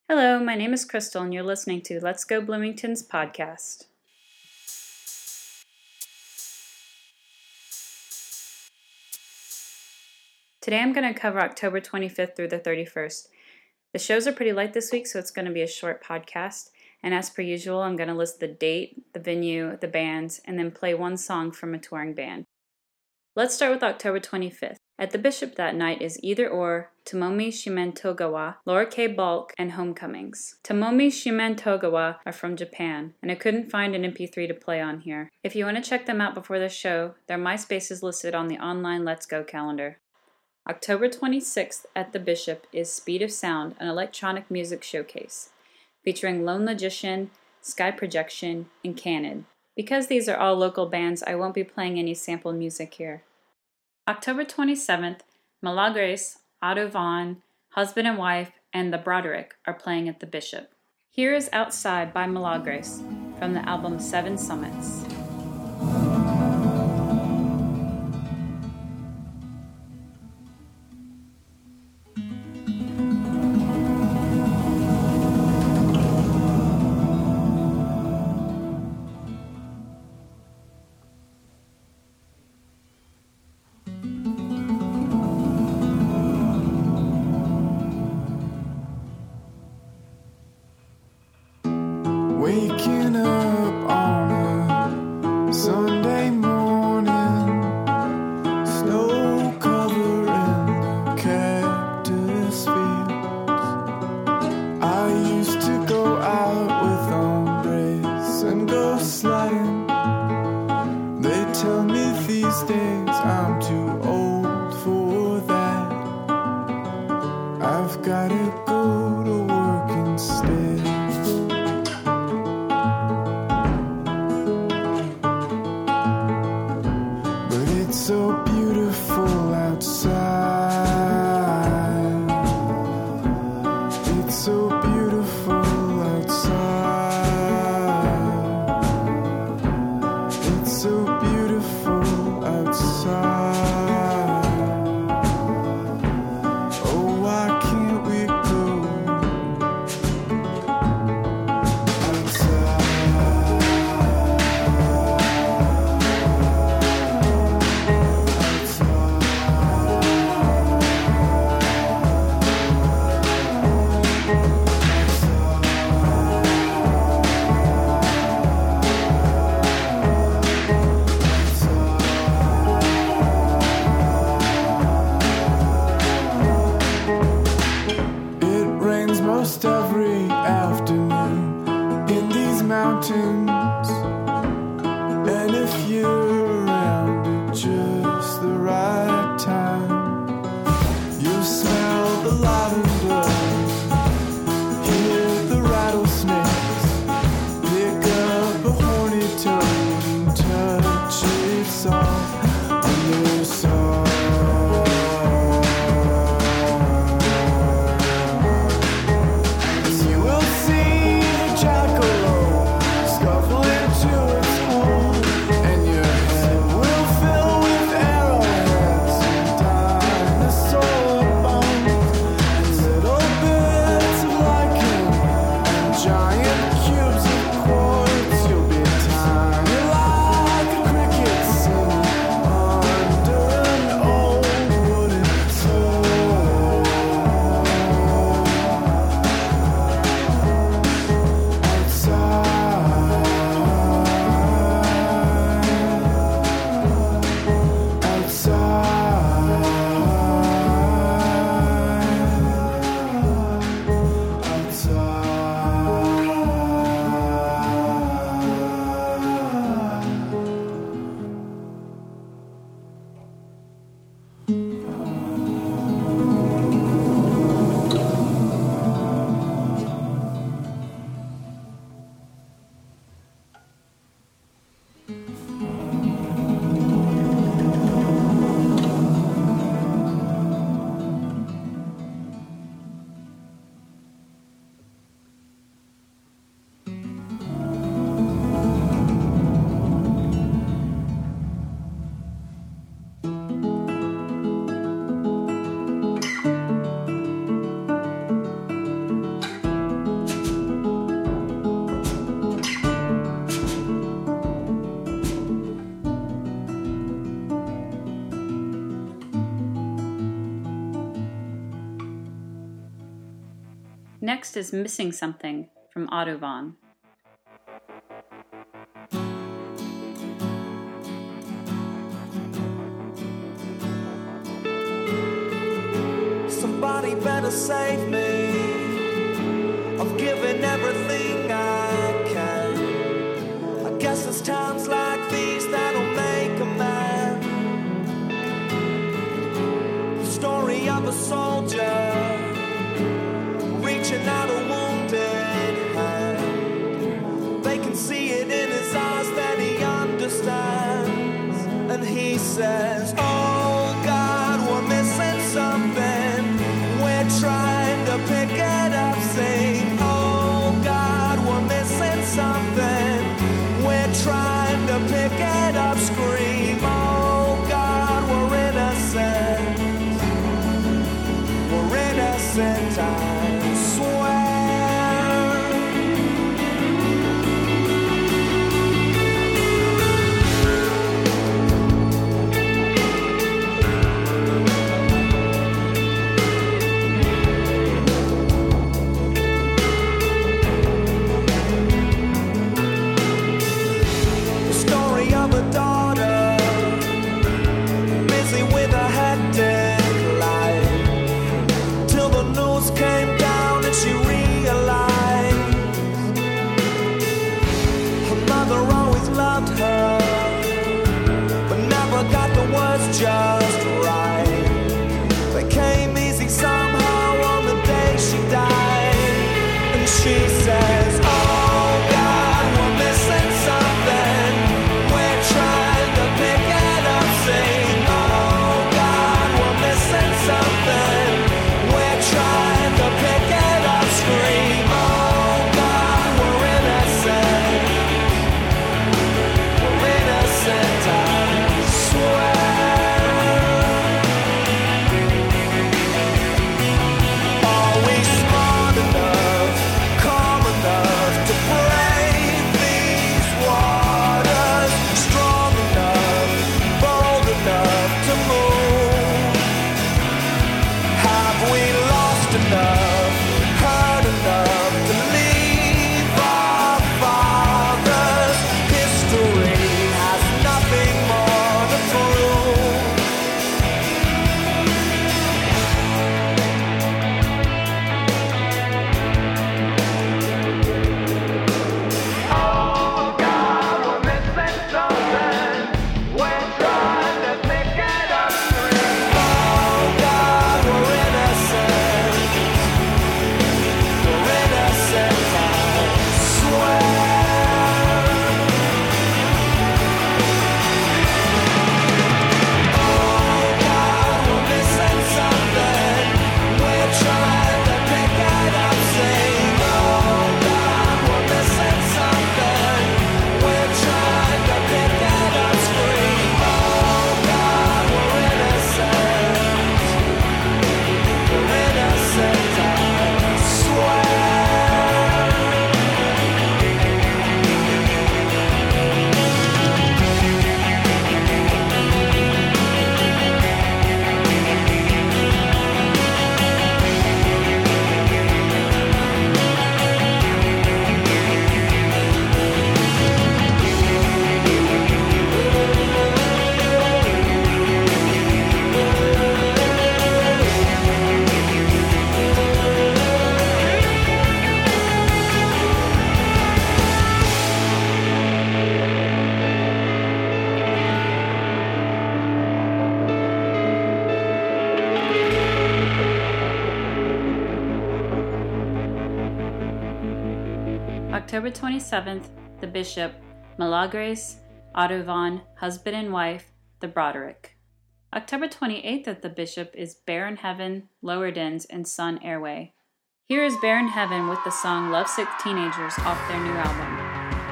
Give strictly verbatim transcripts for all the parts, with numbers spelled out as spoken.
Hello, my name is Crystal, and you're listening to Let's Go Bloomington's podcast. Today I'm going to cover October twenty-fifth through the thirty-first. The shows are pretty light this week, so it's going to be a short podcast. And as per usual, I'm going to list the date, the venue, the bands, and then play one song from a touring band. Let's start with October twenty-fifth. At the Bishop that night is Either Or, Tomomi Shimentogawa, Laura K. Balk, and Homecomings. Tomomi Shimentogawa are from Japan, and I couldn't find an M P three to play on here. If you want to check them out before the show, their MySpace is listed on the online Let's Go calendar. October twenty-sixth at the Bishop is Speed of Sound, an electronic music showcase, featuring Lone Logician, Sky Projection, and Canon. Because these are all local bands, I won't be playing any sample music here. October twenty-seventh, Milagres, Otto Vaughn, Husband and Wife, and The Broderick are playing at the Bishop. Here is Outside by Milagres from the album Seven Summits. Waking up on a Sunday morning, snow covering cactus fields. I used to go out with hombres and go sliding. They tell me these days I'm too old for that. I've gotta go to work instead. So beautiful outside. It's so beautiful outside. It's so beautiful outside. Oh, why can't we go outside? Most every afternoon in these mountains, and if you're around at just the right time, you'll smell the lavender, hear the rattlesnakes, pick up a horny toad and touch its all on your soul. Scuffle into Next is Missing Something from Audubon. Somebody better save me. I've given everything I can. I guess it's times like these that'll make a man. The story of a soldier reaching out a wounded hand. They can see it in his eyes that he understands. And he says, oh God, we're missing something. We're trying to pick it up, sing, oh God, we're missing something. We're trying to pick it up, scream, oh God, we're innocent. We're innocent, I swear. Just right. They came easy somehow on the day she died. And she says, oh God, we're missing something. We're trying to pick it up, sing, oh God, we're missing something. We're trying to pick it up, scream, oh God, we're innocent. We're innocent, I swear. October twenty-seventh, The Bishop, Milagres, Audubon, Husband and Wife, The Broderick. October twenty-eighth at The Bishop is Bear in Heaven, Lower Dens, and Sun Airway. Here is Bear in Heaven with the song Lovesick Teenagers off their new album.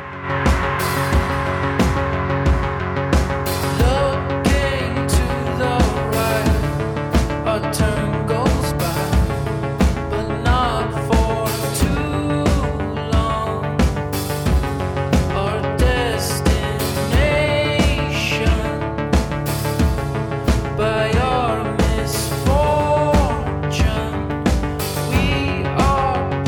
Looking to the right, a turn goes by, but not for too long. Our destination by our misfortune, we are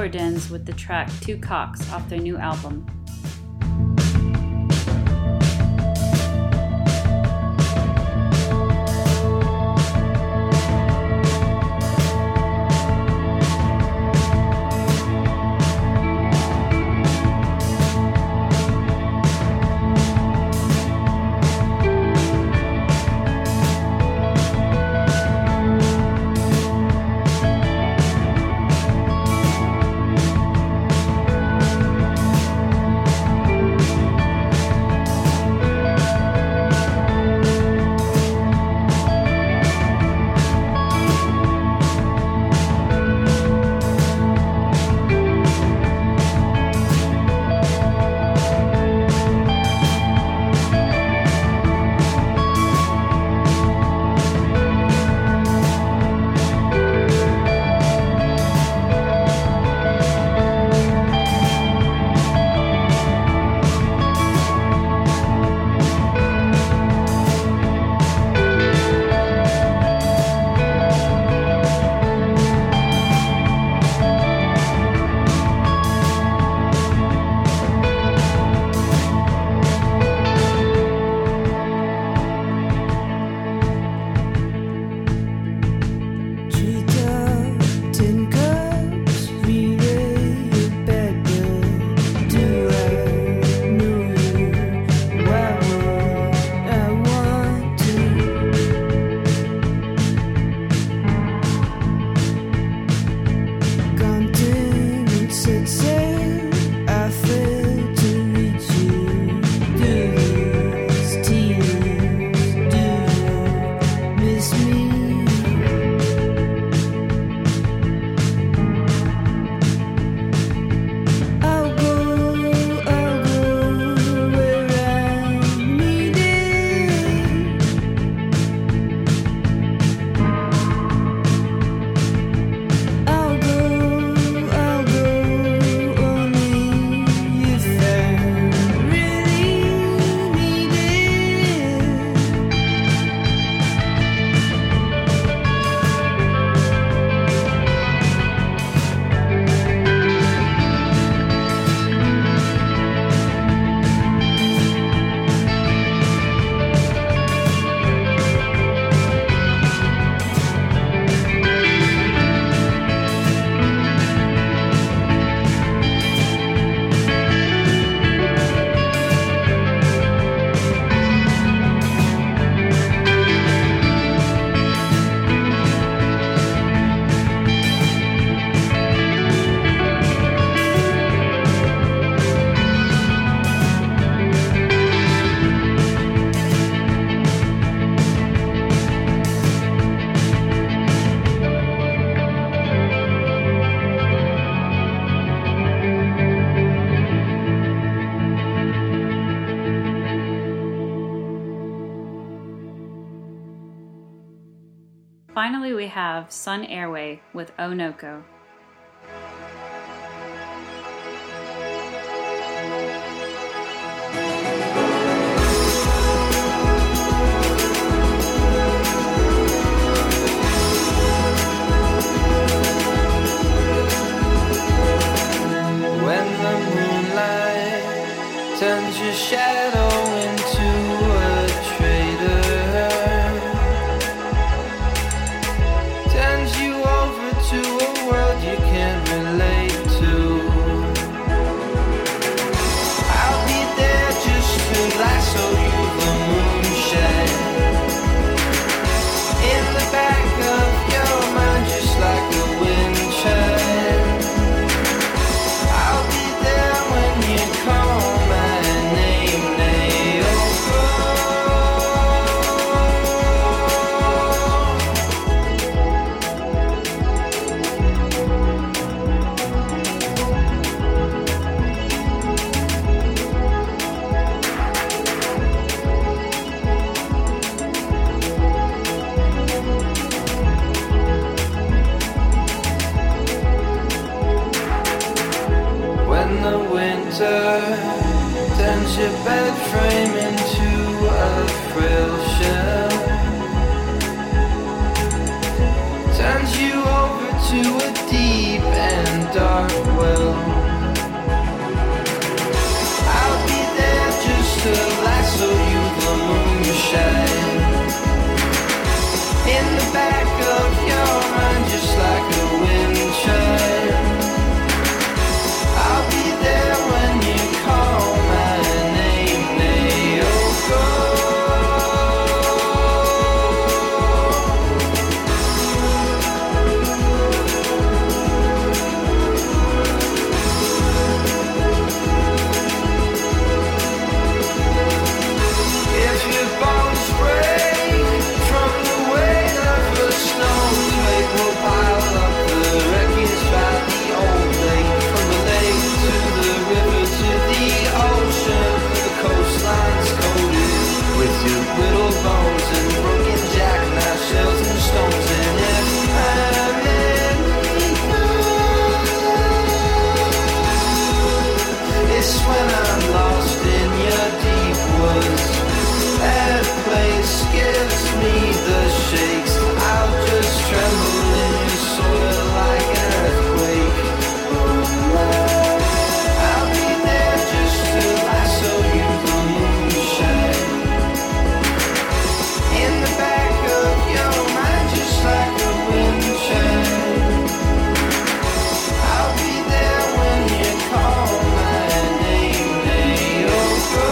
Lower Dens with the track Two Cocks off their new album. Finally, we have Sun Airway with Onoko. When the moonlight turns your shadow into a traitor, turns you over to a world you can't relate to, I'll be there just to lasso you the moonshine in the back of your mind, just like a wind chime. I'll be there when you call my name, Naoko. When the winter turns your bed frame into a frail shell, turns you over to a deep and dark well. took little bones and broken jackknife shells and stones. And if I'm anything, it's when I'm lost in your deep woods. That place gives me the shakes. I'll just tremble in your soil like an earthquake. I'll be there just to lasso you from moonshine. In the back of your mind, just like a wind chime. I'll be there when you call my name. Hey,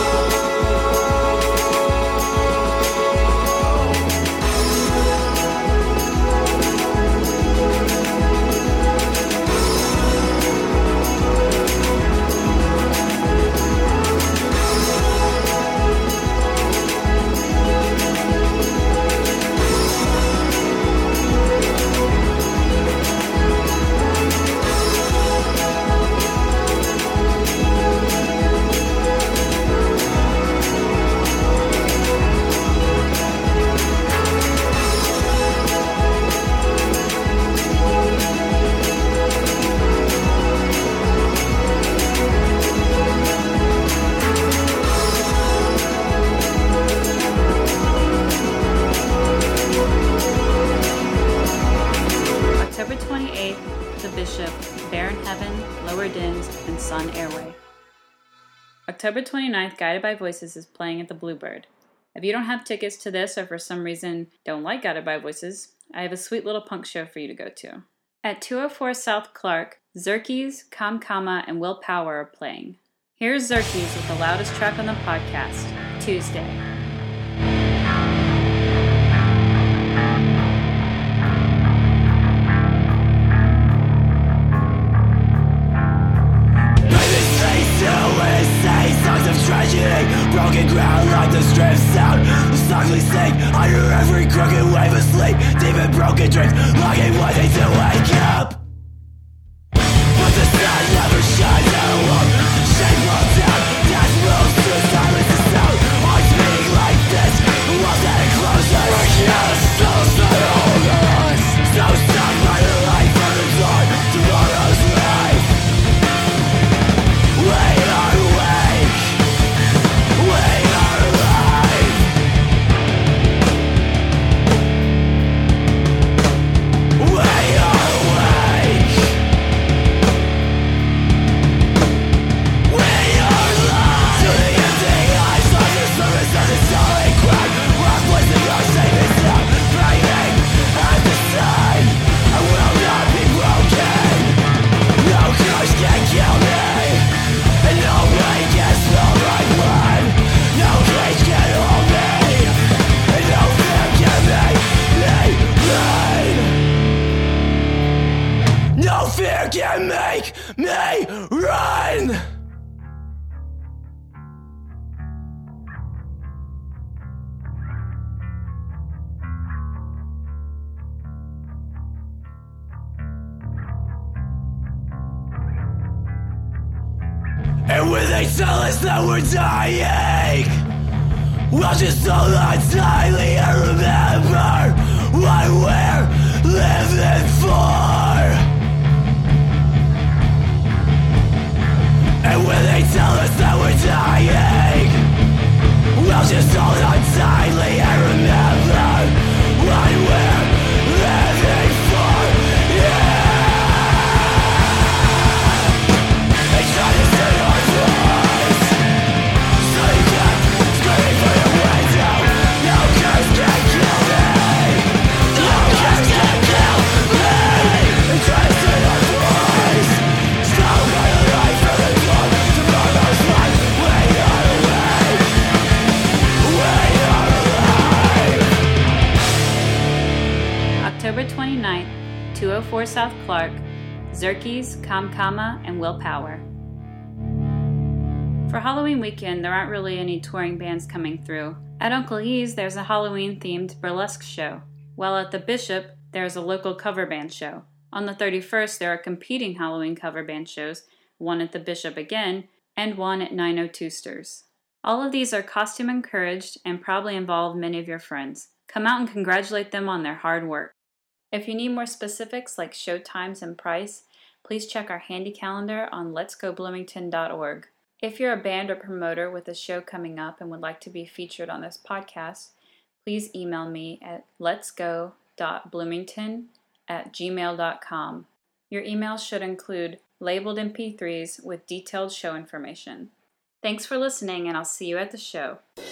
October twenty-eighth, The Bishop, Barren Heaven, Lower Dens, and Sun Airway. October twenty-ninth, Guided by Voices is playing at the Bluebird. If you don't have tickets to this or for some reason don't like Guided by Voices, I have a sweet little punk show for you to go to. At two oh four South Clark, Xerkes, Kamkama, and Will Power are playing. Here's Xerkes with the loudest track on the podcast, Tuesday. Tragedy, broken ground like the strip sound. The softly sing under every crooked wave of sleep. Deep in broken dreams, longing one day to wake up. But the sun never shines out alone. Shame rolled down, death moves to silence the sound. I'm speaking like this, walls that are closer. Breaking out of souls that hold us. So stuck by the light from the dawn, tomorrow's life. We are awake. We are alive. We are awake. We are alive. To the empty eyes of the surface of the solid ground, rock placing our saving sound, breathing at the sun. I will not be broken. No curse can kill me, and no way can smell my blood. No cage can hold me, and no fear can make me run. No fear can make me run. And when they tell us that we're dying, we'll just hold on tightly and remember what we're living for. And when they tell us that we're dying, we'll just hold on tightly and remember what we're living for. Yeah! They try to say our voice, so you kept screaming for your window. No curse can kill me. No curse can kill me. They try to say our voice, so by the light from the dawn, tomorrow's light. We are awake. We are alive. October twenty-ninth, two oh four South Clark, Xerkes, Kamkama, and Will Power. For Halloween weekend, there aren't really any touring bands coming through. At Uncle E's, there's a Halloween-themed burlesque show, while at the Bishop, there's a local cover band show. On the thirty-first, there are competing Halloween cover band shows, one at the Bishop again, and one at nine oh two Sters. All of these are costume encouraged and probably involve many of your friends. Come out and congratulate them on their hard work. If you need more specifics like show times and price, please check our handy calendar on lets go bloomington dot org. If you're a band or promoter with a show coming up and would like to be featured on this podcast, please email me at lets go dot bloomington at gmail dot com. Your email should include labeled M P threes with detailed show information. Thanks for listening, and I'll see you at the show.